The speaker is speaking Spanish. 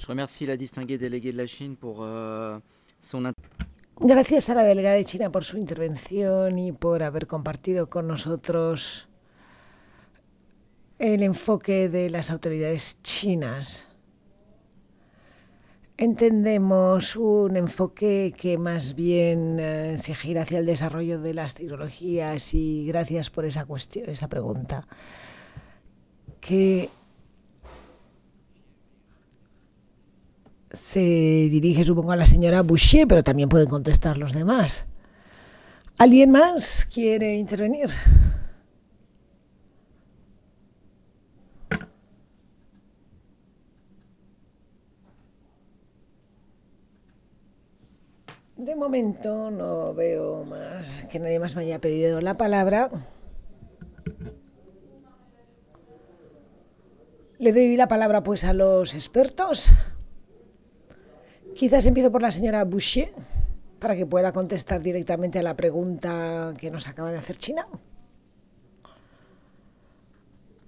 Je remercie la distinguée déléguée de la Chine pour son. Gracias a la delegada de China por su intervención y por haber compartido con nosotros el enfoque de las autoridades chinas. Entendemos un enfoque que más bien se gira hacia el desarrollo de las tecnologías y gracias por esa cuestión, esa pregunta, que se dirige supongo a la señora Boucher, pero también pueden contestar los demás. ¿Alguien más quiere intervenir? De momento no veo más que nadie más me haya pedido la palabra. Le doy la palabra pues a los expertos. Quizás empiezo por la señora Boucher para que pueda contestar directamente a la pregunta que nos acaba de hacer China.